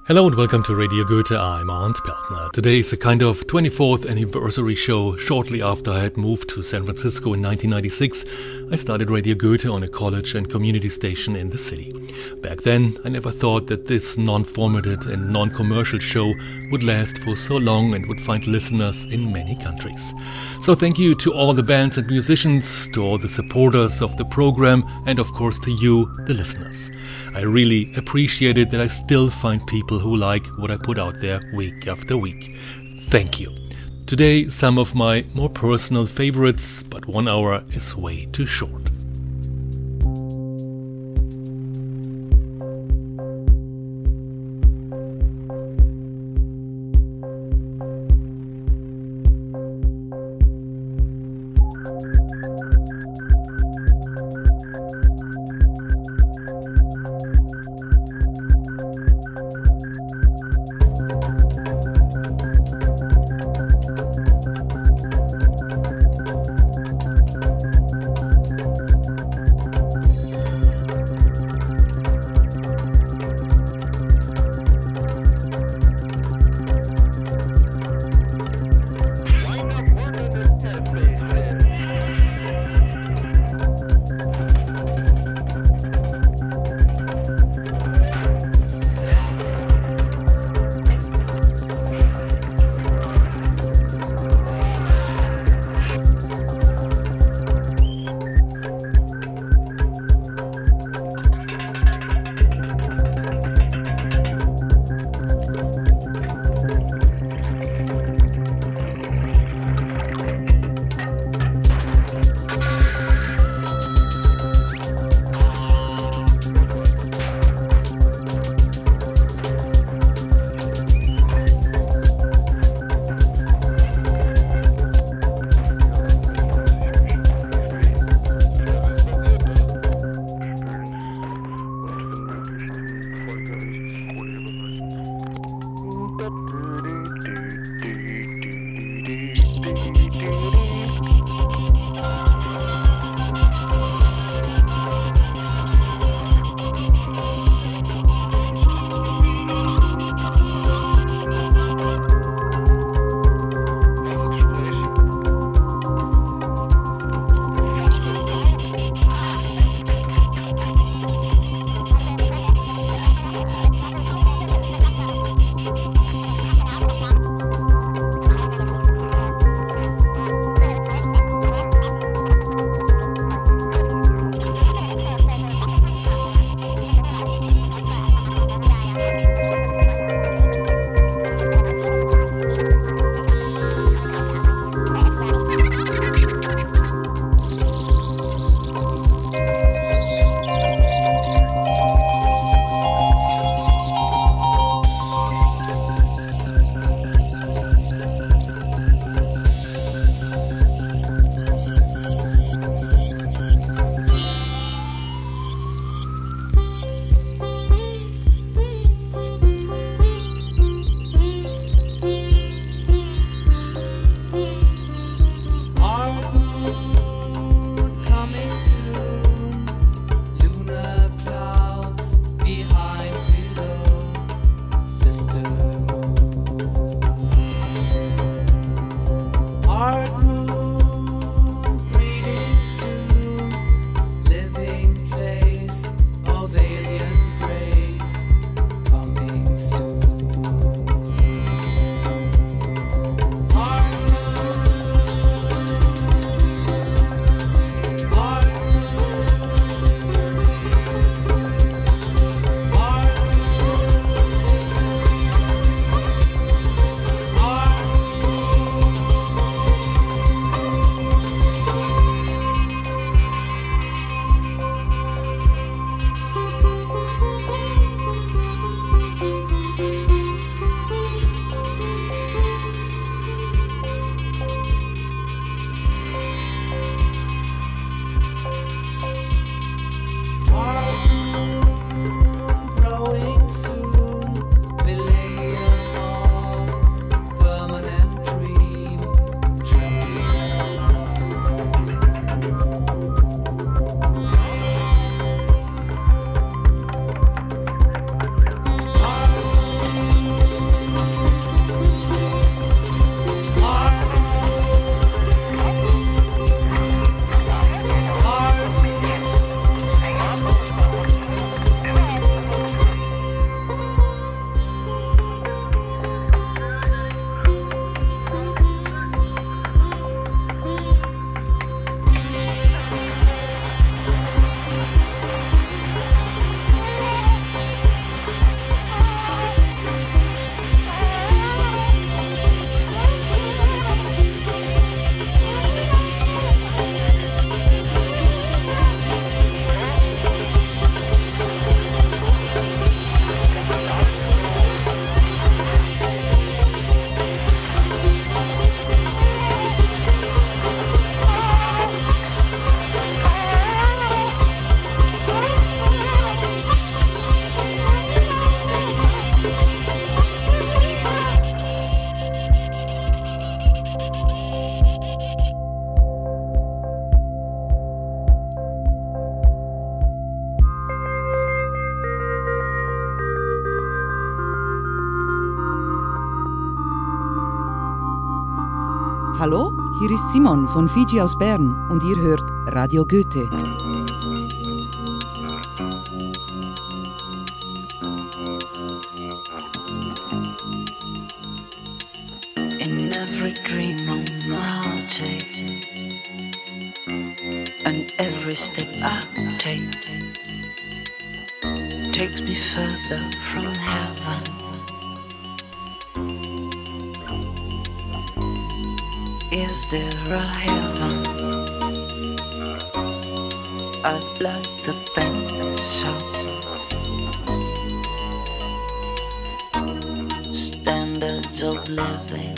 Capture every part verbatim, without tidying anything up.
Hello and welcome to Radio Goethe. I'm Arndt Peltner. Today is a kind of twenty-fourth anniversary show. Shortly after I had moved to San Francisco in nineteen ninety-six, I started Radio Goethe on a college and community station in the city. Back then, I never thought that this non-formatted and non-commercial show would last for so long and would find listeners in many countries. So thank you to all the bands and musicians, to all the supporters of the program, and of course to you, the listeners. I really appreciate it that I still find people who like what I put out there week after week. Thank you. Today, some of my more personal favorites, but one hour is way too short. Hallo, hier ist Simon von Fiji aus Bern und ihr hört Radio Goethe. In every dream on my heartache, and every step I take takes me further from heaven. Is there a heaven? I'd like to think so. Standards of living,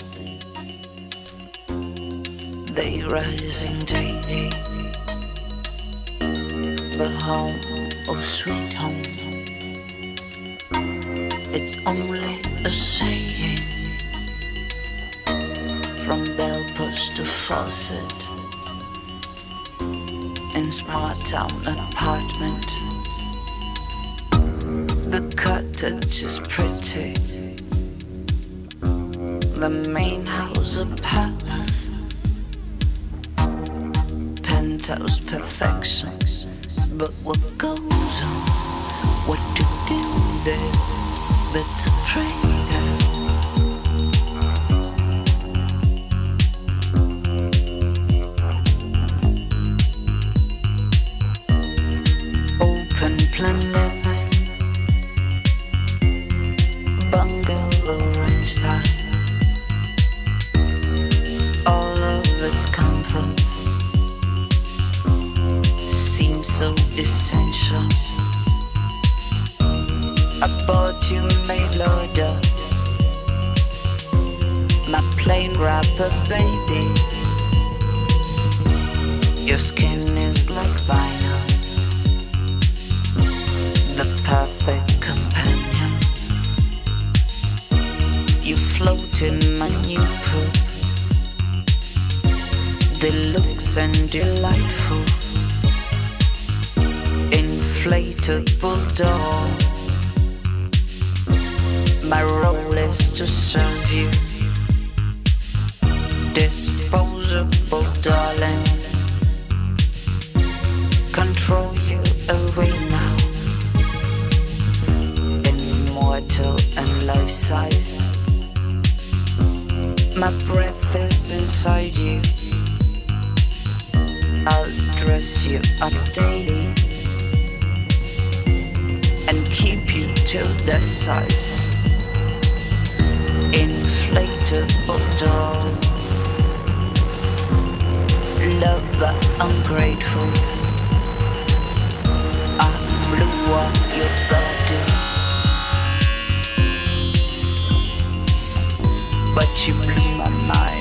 they rising daily. But home, oh sweet home, it's only a saying. From bell push to faucet, in small town apartment, the cottage is pretty, the main house a palace, penthouse perfection. But what goes on, what to do there, but to pray there. Open plan living, bungalow range style, all of its comforts seems so essential. I bought you mail order, my plain wrapper, baby. Your skin is like vinyl, the perfect companion. You float in my new pool, deluxe and delightful. Inflatable doll, my role is to serve you. Disposable darling, control you away now. Immortal and life size, my breath is inside you. I'll dress you up daily and keep you till that size. Inflatable doll, lover ungrateful, I blew up your body, but you blew my mind.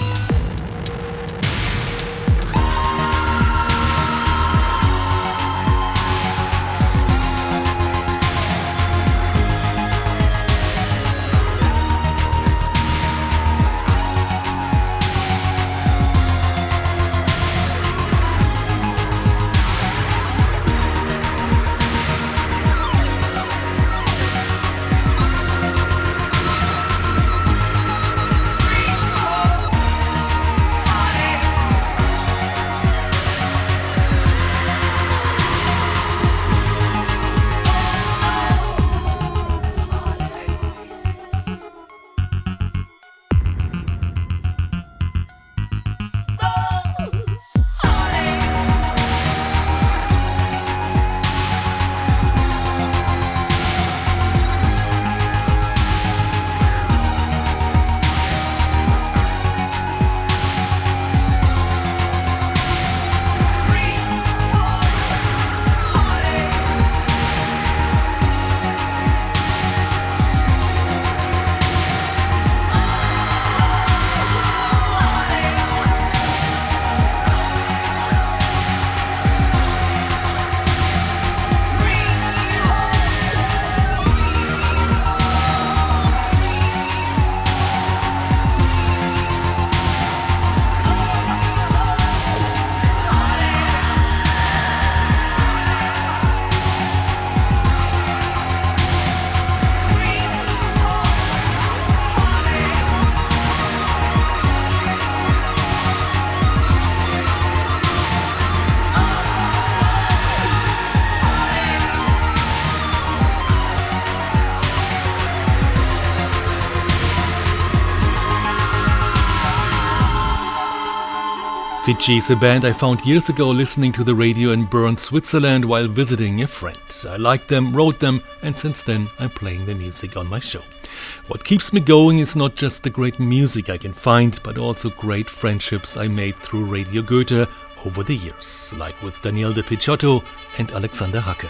Fiji is a band I found years ago listening to the radio in Bern, Switzerland while visiting a friend. I liked them, wrote them, and since then I'm playing their music on my show. What keeps me going is not just the great music I can find, but also great friendships I made through Radio Goethe over the years, like with Daniel de Picciotto and Alexander Hacke.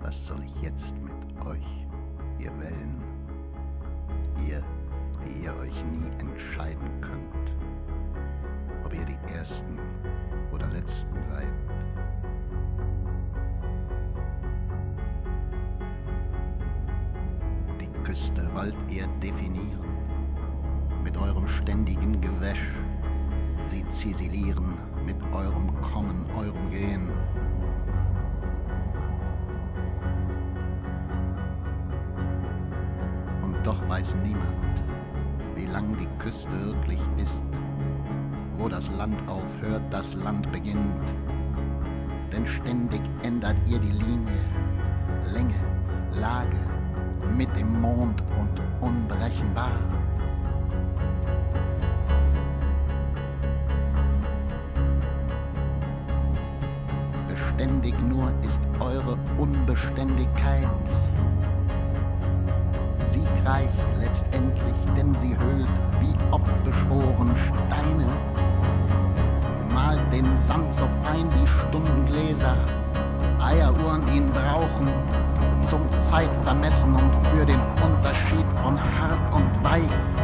Was soll ich jetzt mit euch, ihr Wellen? Ihr, die ihr euch nie entscheiden könnt, ob ihr die Ersten oder Letzten seid. Die Küste wollt ihr definieren, mit eurem ständigen Gewäsch, sie ziselieren mit eurem Kommen, eurem Gehen. Und doch weiß niemand, wie lang die Küste wirklich ist, wo das Land aufhört, das Land beginnt. Denn ständig ändert ihr die Linie, Länge, Lage, mit dem Mond und unberechenbar. Beständig nur ist eure Unbeständigkeit. Siegreich letztendlich, denn sie höhlt, wie oft beschworen, Steine, malt den Sand so fein wie Stundengläser, Eieruhren ihn brauchen, zum Zeitvermessen und für den Unterschied von hart und weich.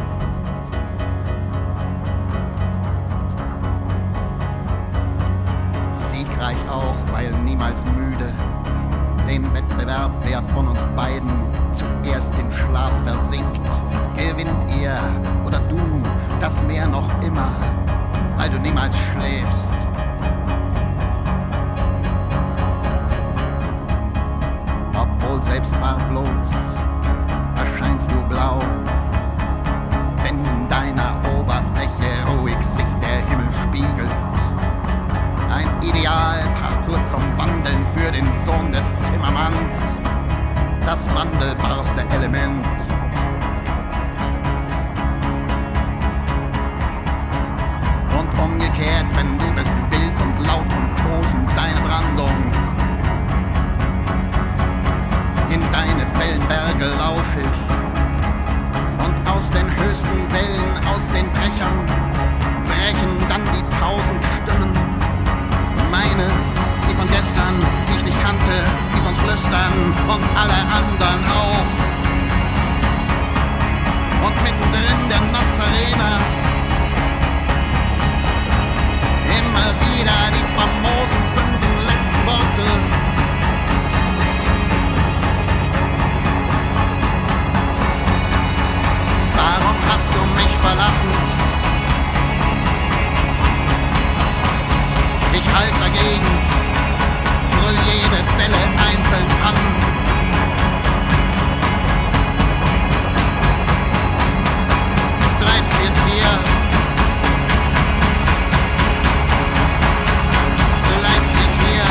Siegreich auch, weil niemals müde, den Wettbewerb, wer von uns beiden zuerst in Schlaf versinkt. Gewinnt er oder du, das mehr noch immer, weil du niemals schläfst. Obwohl selbst farblos erscheinst du blau, wenn in deiner Oberfläche ruhig sich der Himmel spiegelt. Ein Idealparcours zum Wandeln für den Sohn des Zimmermanns, das wandelbarste Element. Und umgekehrt, wenn du bist wild und laut und tosend deine Brandung. In deine Wellenberge lausch ich, und aus den höchsten Wellen, aus den Brechern, brechen dann die tausend Stimmen. Meine, die von gestern, die ich nicht kannte, die sonst flüstern, und alle anderen auch. Und mittendrin der Nazarener, immer wieder die famosen fünf letzten Worte. Warum hast du mich verlassen? Ich halt dagegen, brüll jede Welle einzeln an. Bleibst jetzt hier, bleibst jetzt hier,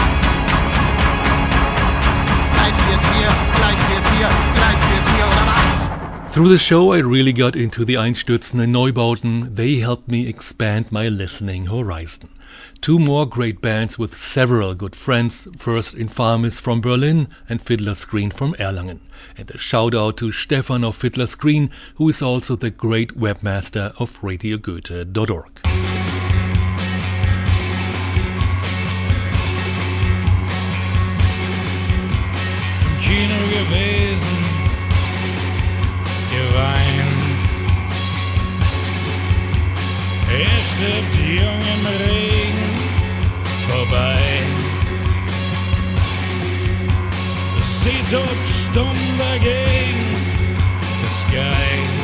bleibst jetzt hier, bleibst jetzt hier, bleibst jetzt hier, oder was? Through the show I really got into the Einstürzen and Neubauten. They helped me expand my listening horizon. Two more great bands with several good friends, first Infamis from Berlin and Fiddler Screen from Erlangen. And a shout out to Stefan of Fiddler Screen, who is also the great webmaster of radio goethe dot org. Im Kino gewesen, geweint. Er stirbt jung im Regen vorbei. Sie tut stumm dagegen, es geilt.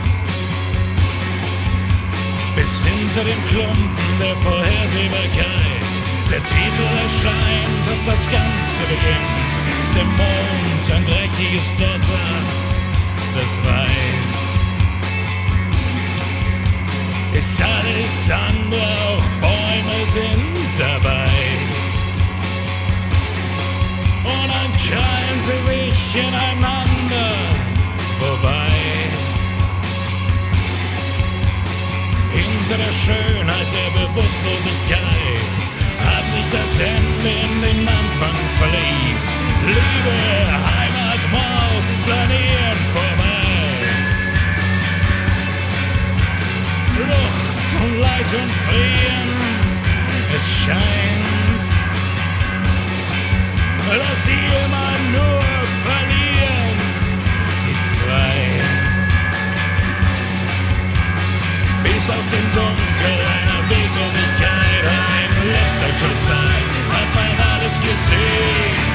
Bis hinter dem Klumpen der Vorhersehbarkeit der Titel erscheint und das Ganze beginnt. Der Mond, ein dreckiges Dotter, das weiß. Ist alles andere, auch Bäume sind dabei. Und dann krallen sie sich ineinander vorbei. Hinter der Schönheit der Bewusstlosigkeit hat sich das Ende in den Anfang verliebt. Liebe, Heimat, Mord, flanieren vorbei. Flucht und Leid und Frieren, es scheint, dass sie immer nur verlieren, die zwei. Bis aus dem Dunkel einer Weglosigkeit ein letzter Schuss sagt, hat man alles gesehen.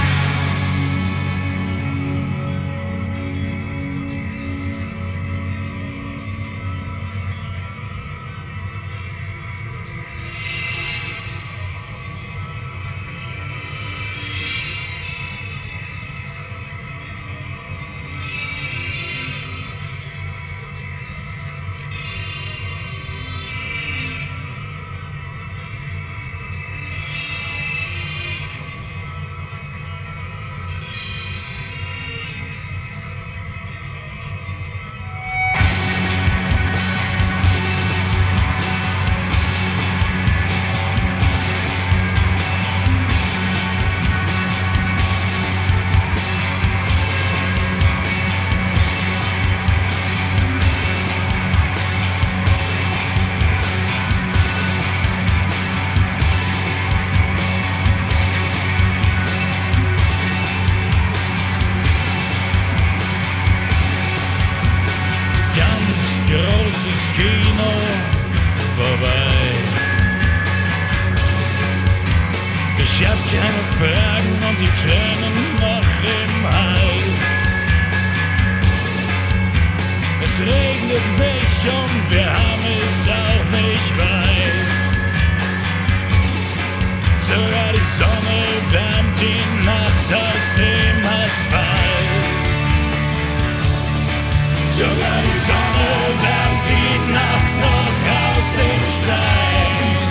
Großes Kino vorbei. Ich hab keine Fragen und die Tränen noch im Hals. Es regnet nicht und wir haben es auch nicht weit. Sogar die Sonne wärmt die Nacht aus dem Asphalt. Sogar die Sonne wärmt die Nacht noch aus dem Stein.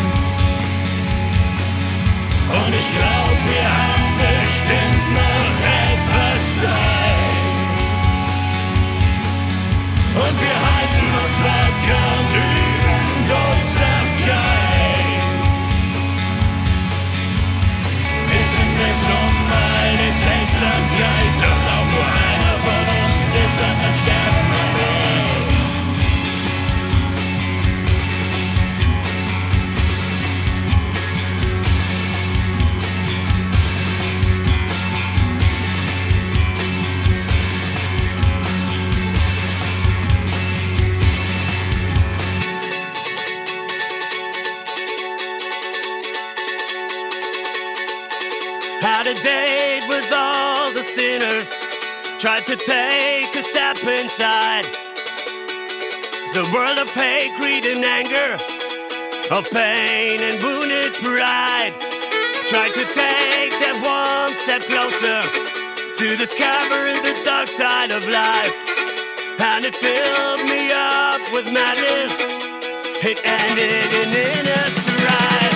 Und ich glaub, wir haben bestimmt noch etwas Zeit. Und wir halten uns wacker und üben Duldsamkeit. Wissen es um eine Seltsamkeit, doch auch nur einer von uns ist an den Sterben bereit. Had a date with all the sinners, tried to take a step inside the world of hate, greed and anger, of pain and wounded pride. Tried to take that one step closer to discover the dark side of life, and it filled me up with madness. It ended in inner strife.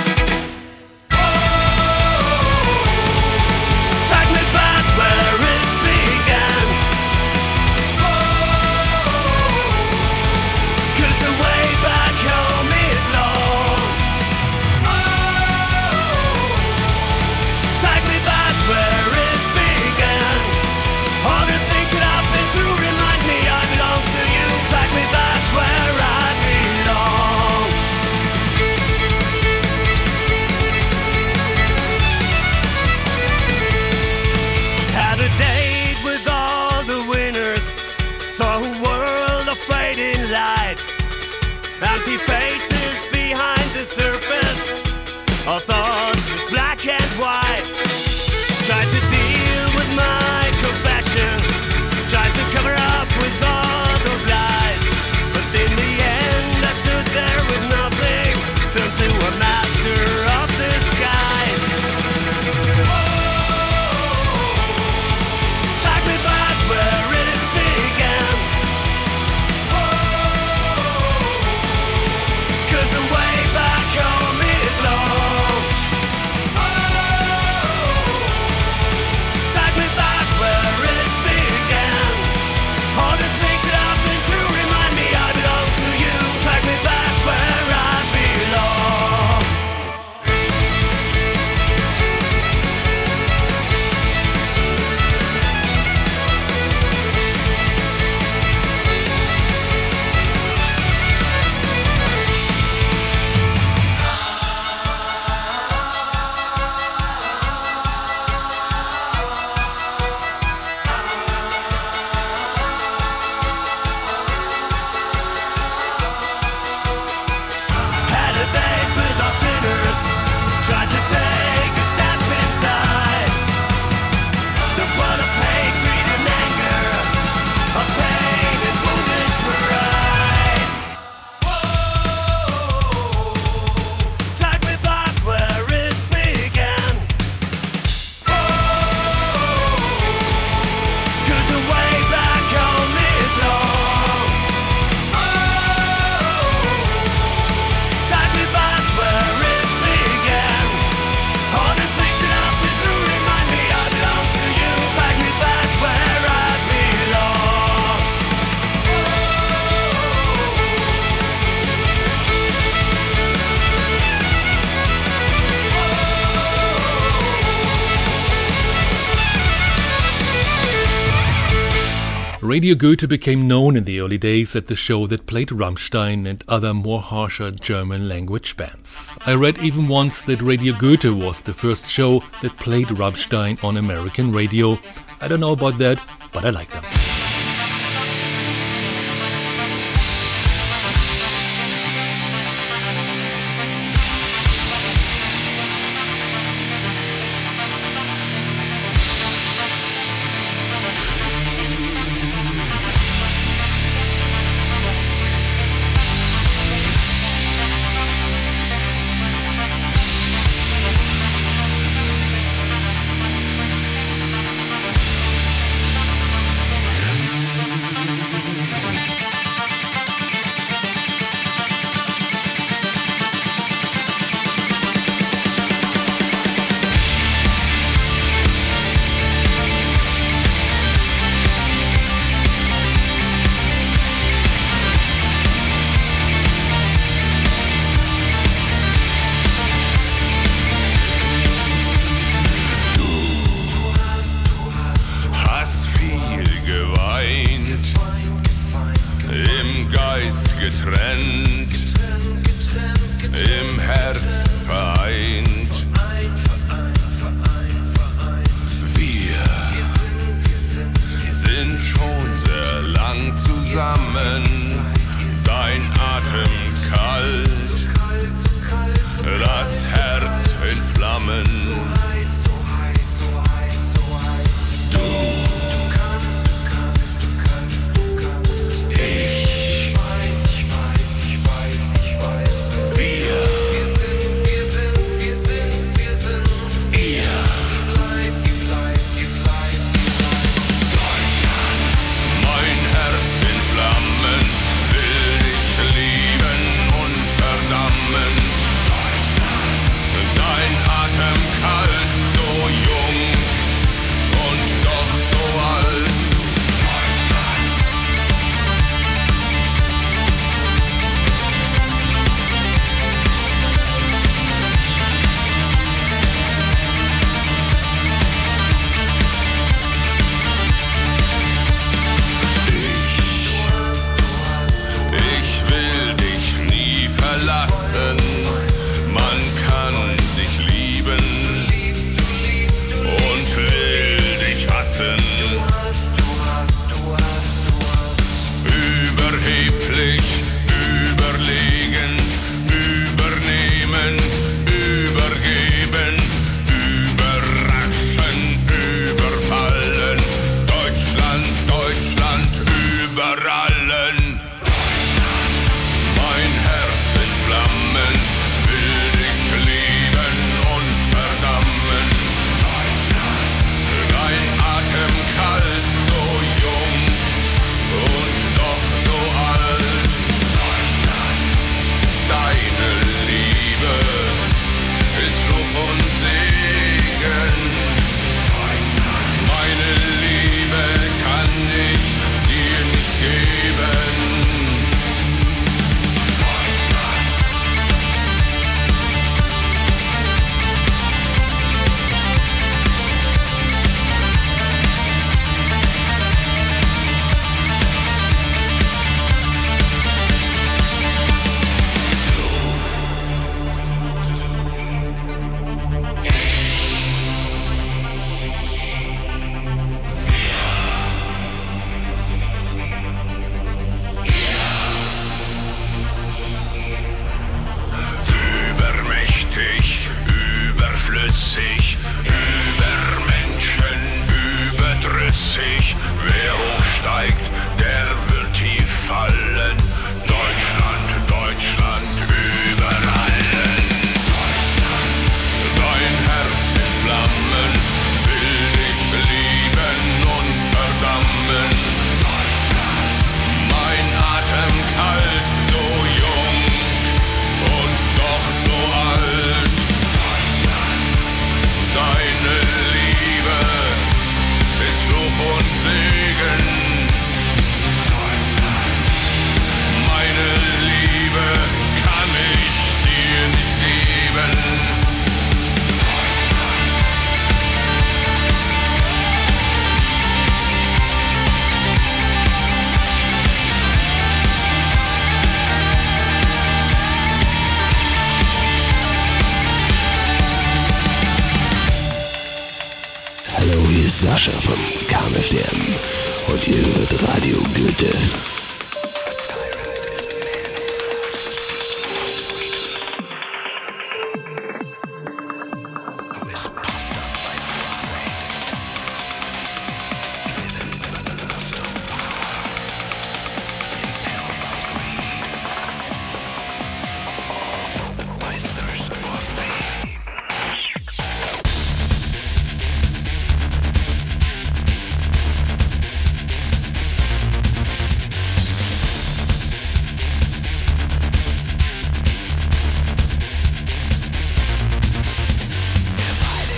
Empty faces behind the surface, our thoughts just black and white. Tried to deal with my confessions, tried to cover up with all those lies, but in the end I stood there with nothing, turned to a master of disguise. Take me back where it began. Cause the way back home is long. Radio Goethe became known in the early days as the show that played Rammstein and other more harsher German language bands. I read even once that Radio Goethe was the first show that played Rammstein on American radio. I don't know about that, but I like them. Getrennt, im Herz vereint. Wir sind schon sehr lang zusammen, dein Atem kalt, das Herz in Flammen. Dein Atem kalt. Hier ist Sascha von K M F D M und ihr hört Radio Goethe. Divided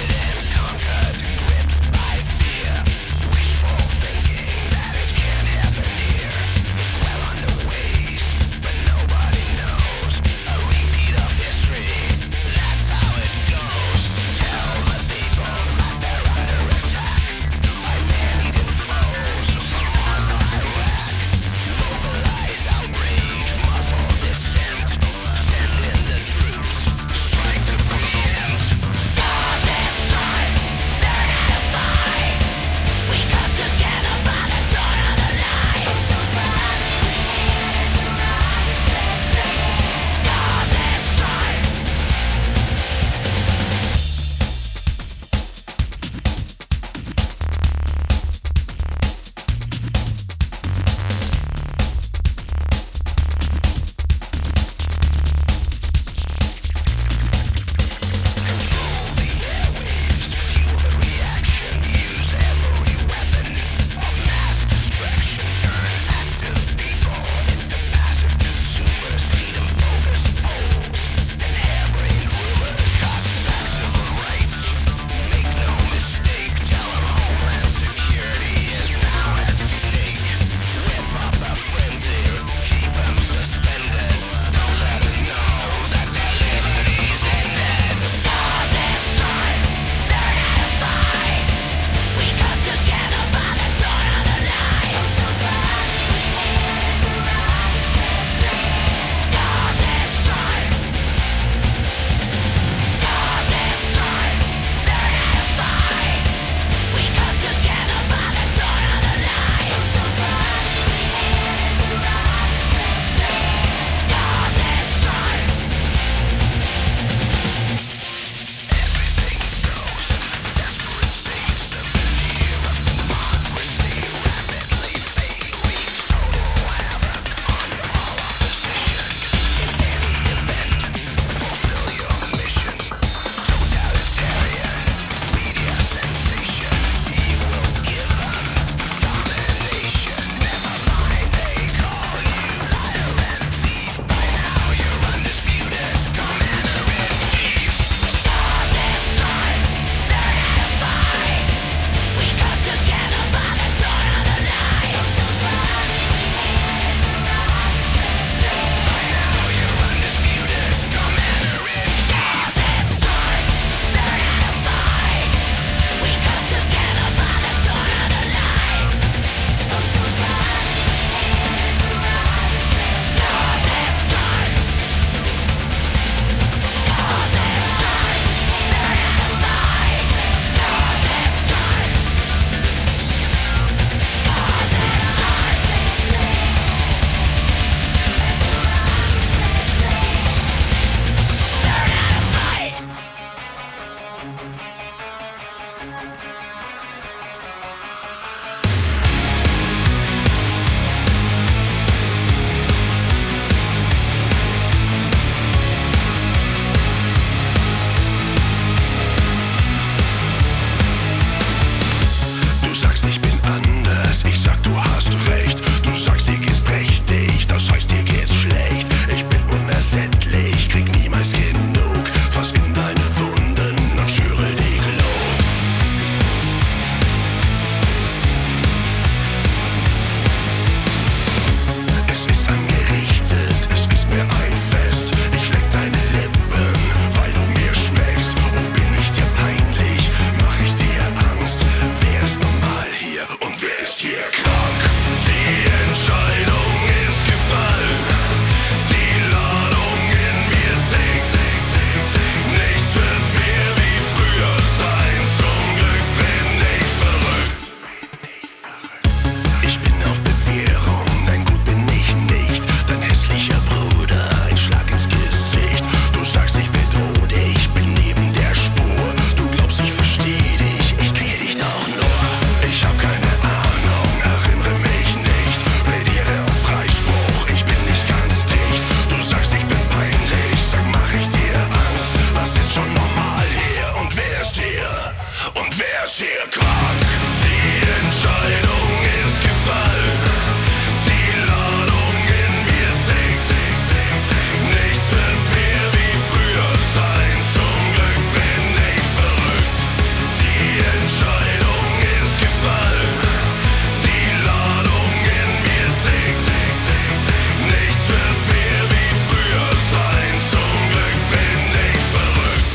schier krank. Die Entscheidung ist gefallen. Die Ladung in mir tickt. Nichts wird mehr wie früher sein. Zum Glück bin ich verrückt. Die Entscheidung ist gefallen. Die Ladung in mir tickt. Nichts wird mehr wie früher sein. Zum Glück bin ich verrückt.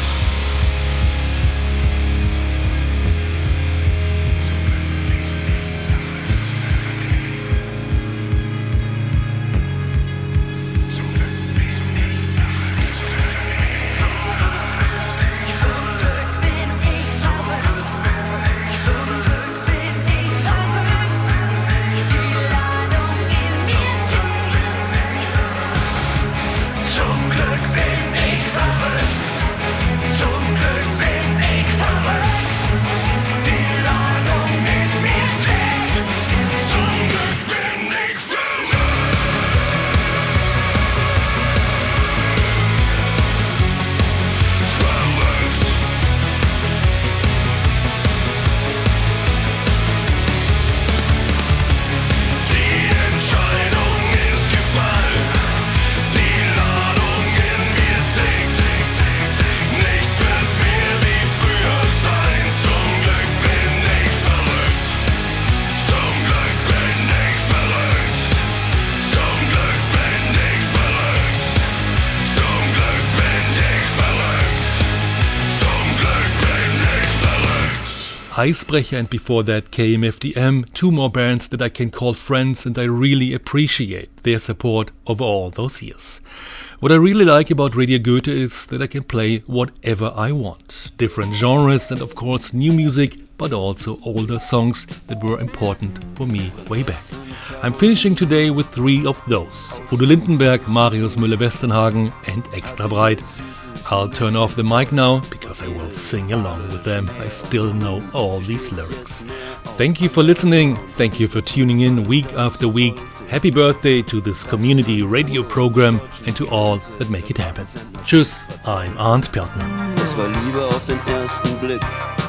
Icebreaker, and before that K M F D M, two more bands that I can call friends, and I really appreciate their support over all those years. What I really like about Radio Goethe is that I can play whatever I want. Different genres and of course new music, but also older songs that were important for me way back. I'm finishing today with three of those: Udo Lindenberg, Marius Müller-Westernhagen and Extra Breit. I'll turn off the mic now because I will sing along with them. I still know all these lyrics. Thank you for listening. Thank you for tuning in week after week. Happy birthday to this community radio program and to all that make it happen. Tschüss, I'm Arndt Pjörtner. Es war Liebe auf den ersten Blick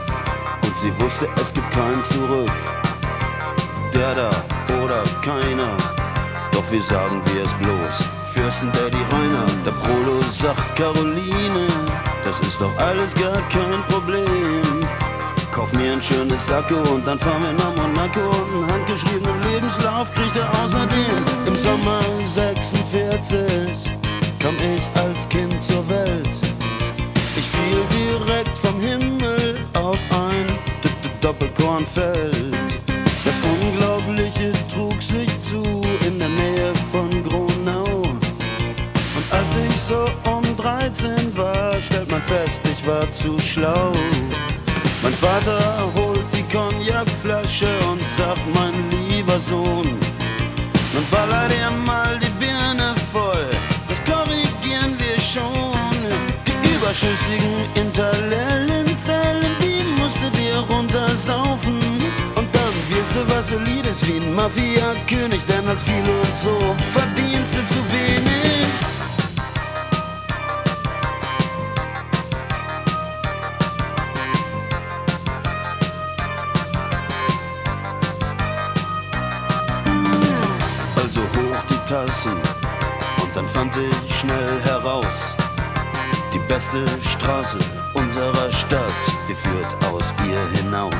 und sie wusste, es gibt kein Zurück. Der da oder keiner, doch wie sagen wir es bloß? Fürsten Daddy Rainer, der Prolo sagt Caroline, das ist doch alles gar kein Problem. Kauf mir ein schönes Sakko und dann fahren wir nach Monaco und einen handgeschriebenen Lebenslauf kriegt er außerdem. Im Sommer sechsundvierzig kam ich als Kind zur Welt. Ich fiel direkt vom Himmel auf ein Doppelkornfeld. Das Unglaubliche trug sich zu in der Nähe von Gronau. Und als ich so um dreizehn war, stellt man fest, ich war zu schlau. Mein Vater holt die Cognacflasche und sagt, mein lieber Sohn, nun baller dir mal die Birne voll, das korrigieren wir schon. Die überschüssigen Interlellenzellen, die musst du dir runtersaufen. Und dann wirst du was Solides wie ein Mafia-König, denn als Philosoph verdienst du zu wenig. Und dann fand ich schnell heraus, die beste Straße unserer Stadt, die führt aus ihr hinaus.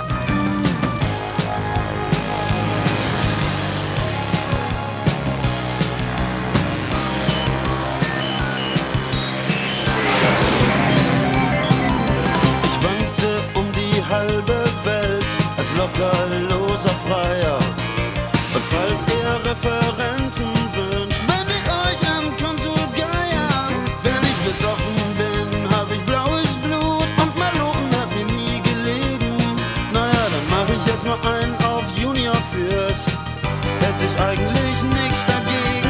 Ich wankte um die halbe Welt als lockerloser Freier. Und falls ihr Referenzen wünscht, wende ich euch an Konsul Geier. Wenn ich besoffen bin, hab ich blaues Blut und Malochen hat mir nie gelegen. Naja, dann mach ich jetzt mal einen auf Junior Fürst. Hätte ich eigentlich nichts dagegen.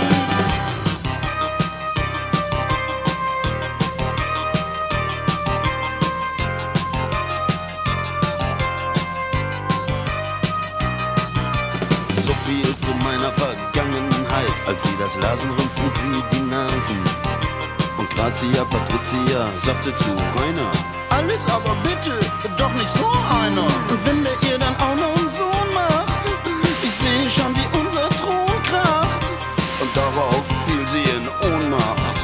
So viel zu meiner Vergangenheit. Als sie das lasen, rümpften sie die Nasen. Und Grazia Patricia sagte zu Rainer, alles, aber bitte doch nicht so einer. Und wenn der ihr dann auch noch einen Sohn macht, ich sehe schon, wie unser Thron kracht. Und darauf fiel sie in Ohnmacht.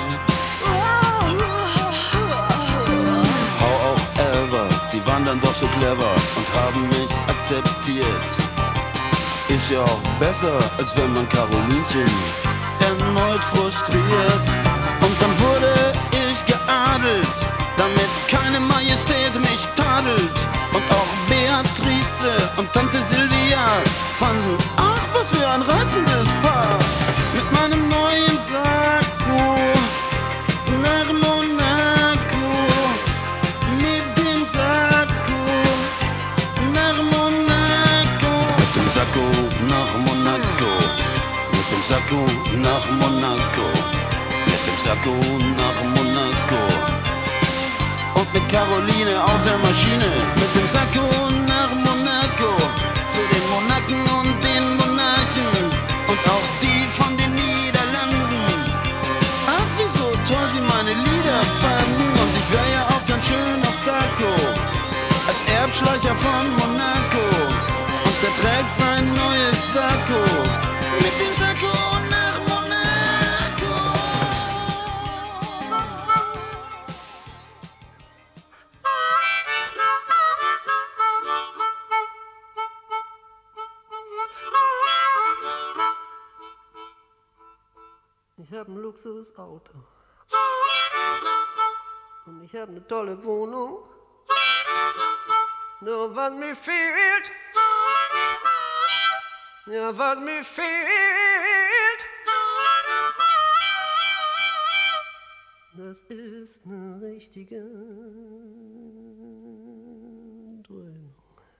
How auch ever, sie waren dann doch so clever und haben mich akzeptiert. Ist ja auch besser, als wenn man Carolinchen erneut frustriert. Und dann wurde ich geadelt, damit keine Majestät mich tadelt. Und auch Beatrice und Tante Silvia fanden, ach, was für ein reizendes Paar. Mit meinem neuen Sakko nach Monaco, mit dem Sakko nach Monaco, mit dem Sakko nach Monaco, mit dem Sakko nach Monaco, mit dem Sakko nach Monaco. Und mit Caroline auf der Maschine, mit dem Sakko nach Monaco, zu den Monaken und den Monarchen und auch die von den Niederlanden. Ach, wie so toll sie meine Lieder fanden. Und ich wär ja auch ganz schön auf Zacko, als Erbschleicher von Monaco. Und der trägt sein neues Sakko, mit dem Sakko nach Monaco. Ich hab ein Luxusauto und ich hab eine tolle Wohnung. Nur was mir fehlt, ja, was mir fehlt, das ist eine richtige Dröhnung.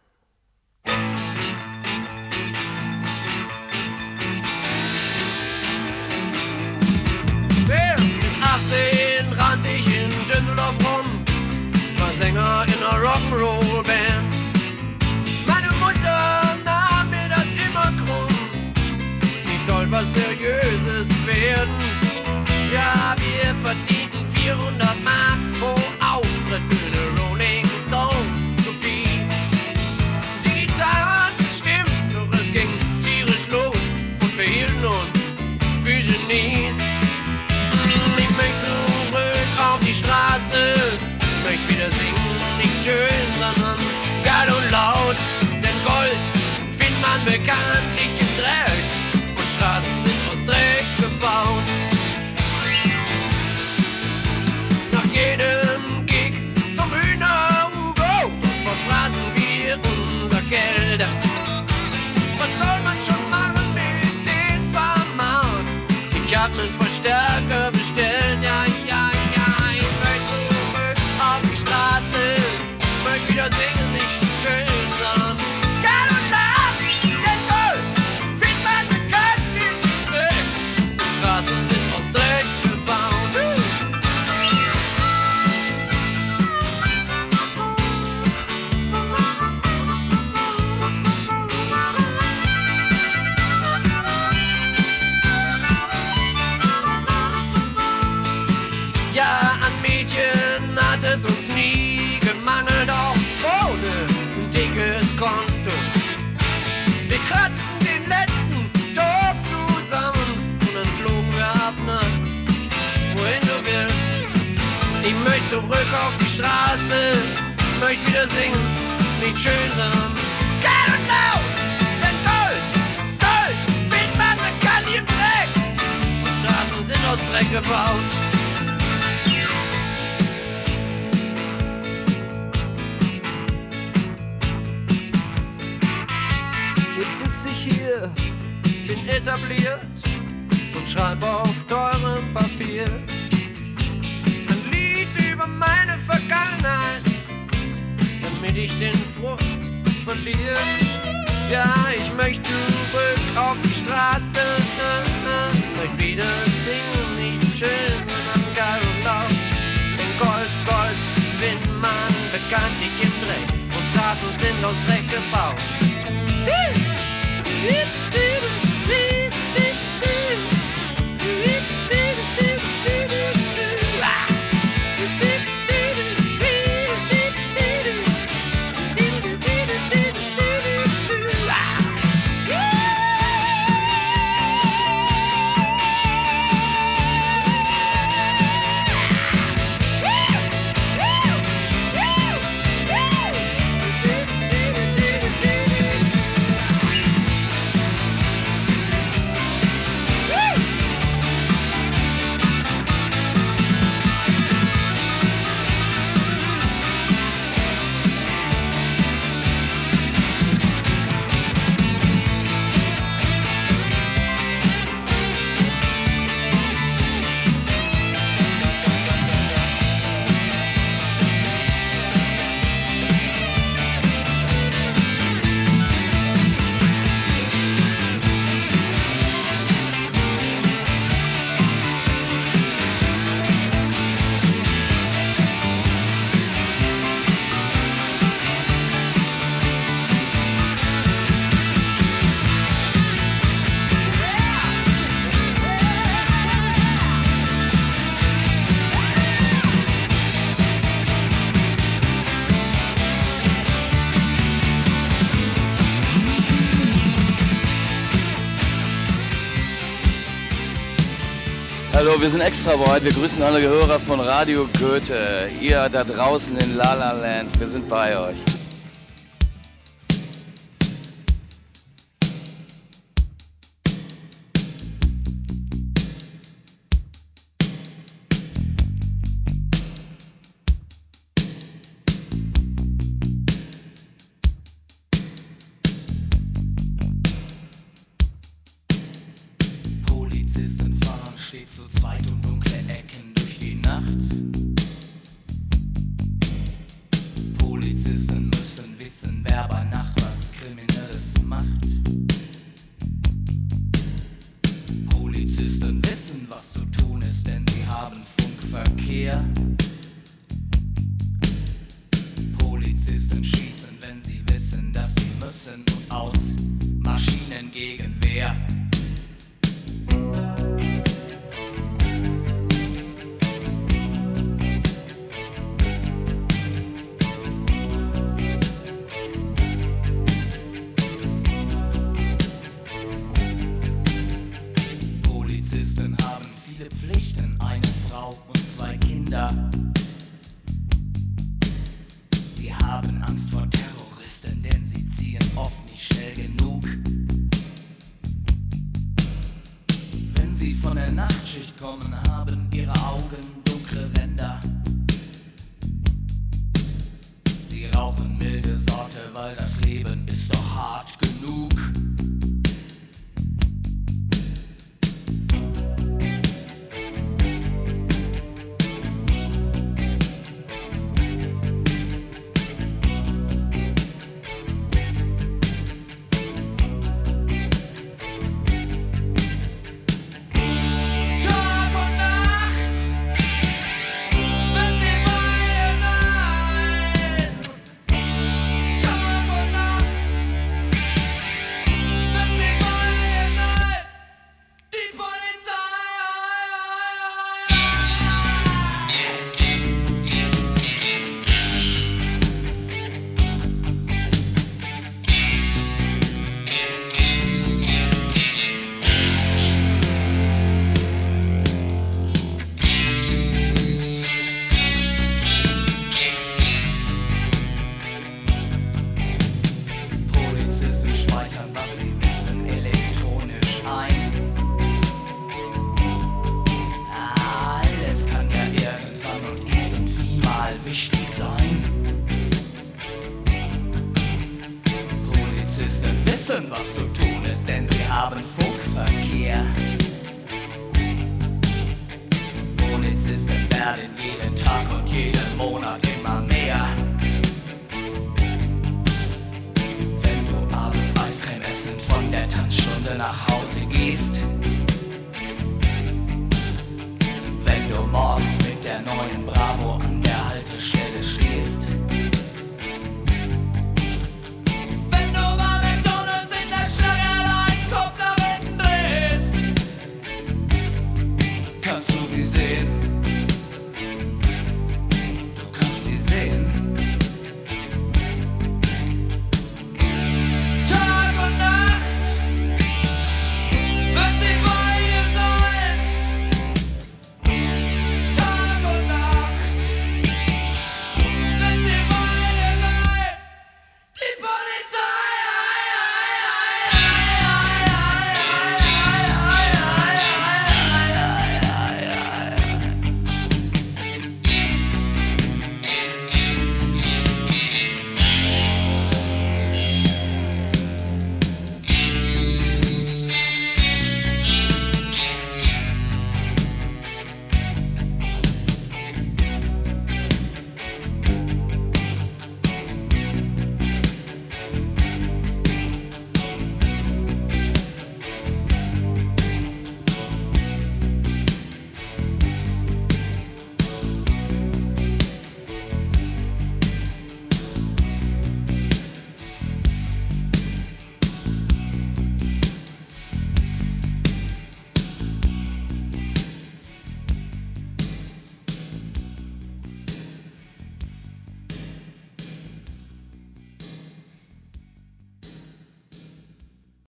Mit achtzehn rannte ich in Düsseldorf rum, war Sänger in einer Rock'n'Roll-Band. Meine Mutter nahm mir das immer krumm, ich soll was Seriöses werden. Ja, wir verdienten vierhundert Mark pro Auftritt für eine Rolling Stone-Kopie. Die Gitarren stimmt, doch es ging tierisch los und wir hielten uns für Genies. Ich möchte zurück auf die Straße, möchte wieder singen, nicht schön, sondern geil und laut. Denn Gold findet man bekanntlich im Dreck und Straßen sind aus Dreck gebaut. Nach jedem Gig zum Hühner-Hugo verfraßen wir unser Geld. Was soll man schon machen mit den paar Mark? Ich hab nen Verstärker bestellt, ja, ja, ja. Ich möchte zurück auf die Straße, möchte wieder singen, nicht schön, sondern geil und laut. Denn Gold findet man bekanntlich im Dreck und Straßen sind aus Dreck gebaut. Ja, an Mädchen hat es uns nie gemangelt, auch ohne ein dickes Konto. Wir kratzten den letzten Tag zusammen und dann flogen wir ab nach wohin du willst. Ich möchte zurück auf die Straße, möchte wieder singen, nicht schön, sondern geil und laut. Denn Gold, Gold findet man bekannt im Dreck und Straßen sind aus Dreck gebaut. Jetzt sitz ich hier, bin etabliert und schreib auf teurem Papier ein Lied über meine Vergangenheit, damit ich den Frust verliere. Ja, ich möchte zurück auf die Straße, möchte wieder singen, nicht schön, sondern geil und laut. Denn Gold, Gold findet man bekanntlich im Dreck und Straßen sind aus Dreck gebaut. Hallo, wir sind Extra White, wir grüßen alle Hörer von Radio Goethe. Ihr da draußen in La La Land, wir sind bei euch. Rauchen milde Sorte, weil das Leben ist doch hart.